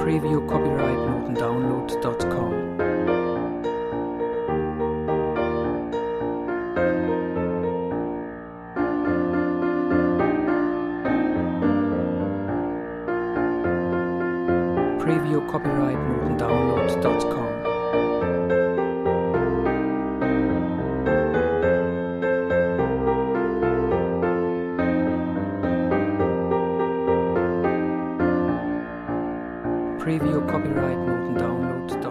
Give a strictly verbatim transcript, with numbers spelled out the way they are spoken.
Preview copyright notendownload dot com. Preview copyright notendownload dot com. Preview copyright notendownload